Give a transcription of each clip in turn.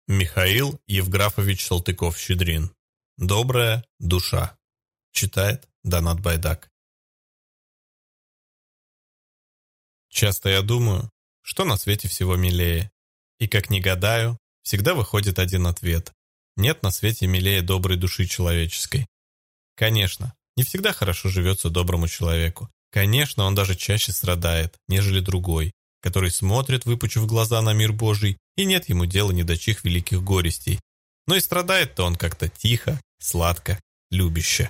Михаил Евграфович Салтыков-Щедрин. «Добрая душа». Читает Донат Байдак. Часто я думаю, что на свете всего милее. И как ни гадаю, всегда выходит один ответ. Нет на свете милее доброй души человеческой. Конечно, не всегда хорошо живется доброму человеку. Конечно, он даже чаще страдает, нежели другой, который смотрит, выпучив глаза на мир Божий, и нет ему дела ни до чьих великих горестей. Но и страдает-то он как-то тихо, сладко, любяще.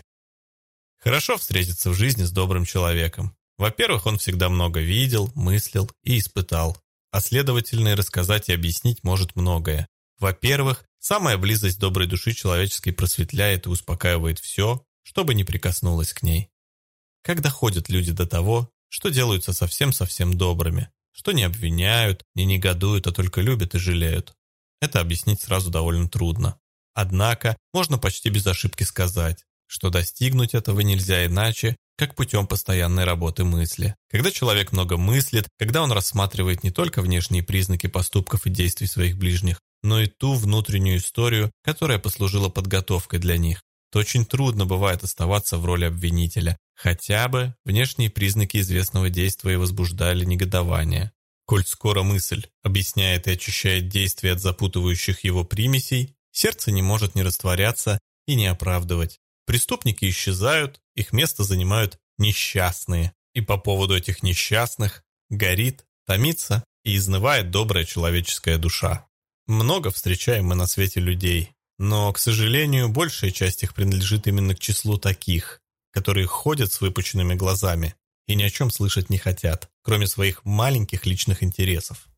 Хорошо встретиться в жизни с добрым человеком. Во-первых, он всегда много видел, мыслил и испытал, а следовательно и рассказать и объяснить может многое. Во-первых, самая близость доброй души человеческой просветляет и успокаивает все, что бы ни прикоснулось к ней. Как доходят люди до того, что делаются совсем-совсем добрыми, что не обвиняют, не негодуют, а только любят и жалеют. Это объяснить сразу довольно трудно. Однако можно почти без ошибки сказать, что достигнуть этого нельзя иначе, как путем постоянной работы мысли. Когда человек много мыслит, когда он рассматривает не только внешние признаки поступков и действий своих ближних, но и ту внутреннюю историю, которая послужила подготовкой для них, то очень трудно бывает оставаться в роли обвинителя, хотя бы внешние признаки известного действия и возбуждали негодование. Коль скоро мысль объясняет и очищает действия от запутывающих его примесей, сердце не может не растворяться и не оправдывать. Преступники исчезают, их место занимают несчастные, и по поводу этих несчастных горит, томится и изнывает добрая человеческая душа. Много встречаем мы на свете людей, но, к сожалению, большая часть их принадлежит именно к числу таких, которые ходят с выпученными глазами и ни о чем слышать не хотят, кроме своих маленьких личных интересов.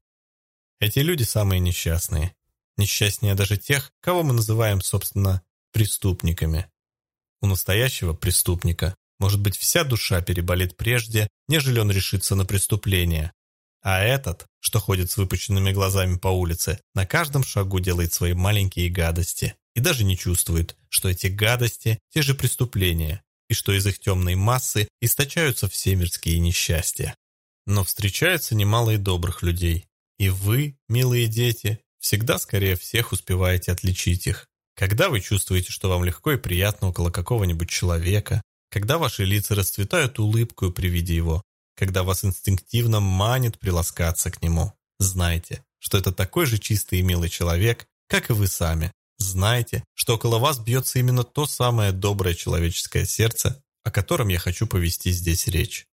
Эти люди самые несчастные. Несчастнее даже тех, кого мы называем, собственно, преступниками. У настоящего преступника, может быть, вся душа переболит прежде, нежели он решится на преступление. А этот, что ходит с выпученными глазами по улице, на каждом шагу делает свои маленькие гадости и даже не чувствует, что эти гадости – те же преступления, и что из их темной массы источаются все мирские несчастья. Но встречается немало и добрых людей. И вы, милые дети, всегда скорее всех успеваете отличить их. Когда вы чувствуете, что вам легко и приятно около какого-нибудь человека, когда ваши лица расцветают улыбкой при виде его, когда вас инстинктивно манит приласкаться к нему, знайте, что это такой же чистый и милый человек, как и вы сами. Знайте, что около вас бьется именно то самое доброе человеческое сердце, о котором я хочу повести здесь речь.